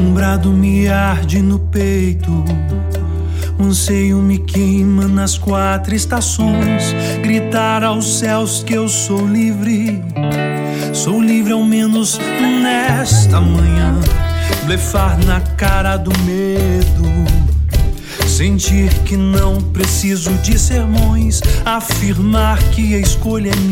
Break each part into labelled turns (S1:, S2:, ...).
S1: Um brado me arde no peito, um anseio me queima nas 4 estações. Gritar aos céus que eu sou livre ao menos nesta manhã. Blefar na cara do medo, sentir que não preciso de sermões. Afirmar que a escolha é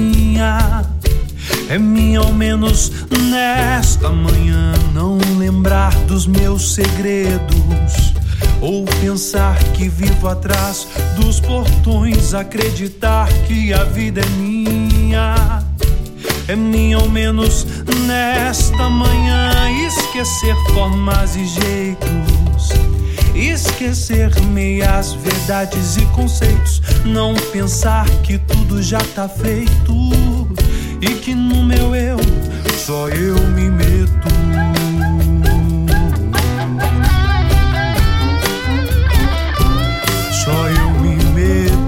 S1: minha ao menos nesta manhã. Não lembrar dos meus segredos, ou pensar que vivo atrás dos portões. Acreditar que a vida é minha ao menos nesta manhã. Esquecer formas e jeitos, esquecer meias verdades e conceitos. Não pensar que tudo já tá feito e que no meu eu só eu me meto. Só eu me meto.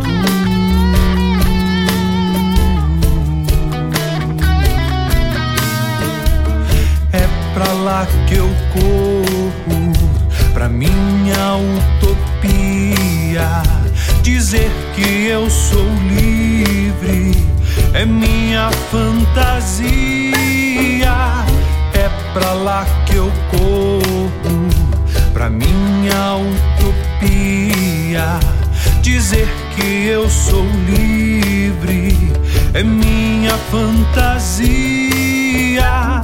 S1: É pra lá que eu corro, pra minha utopia. Dizer que eu sou livre é minha fantasia. É pra lá que eu corro, pra minha utopia. Dizer que eu sou livre é minha fantasia.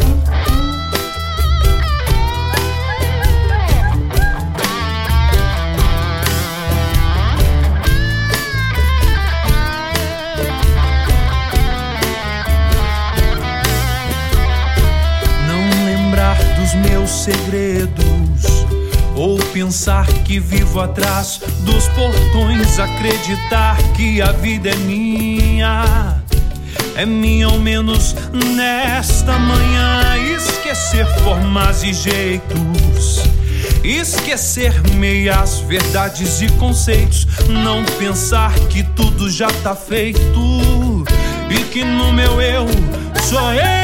S1: Meus segredos, ou pensar que vivo atrás dos portões. Acreditar que a vida é minha ao menos nesta manhã. Esquecer formas e jeitos, esquecer meias verdades e conceitos. Não pensar que tudo já tá feito e que no meu eu só eu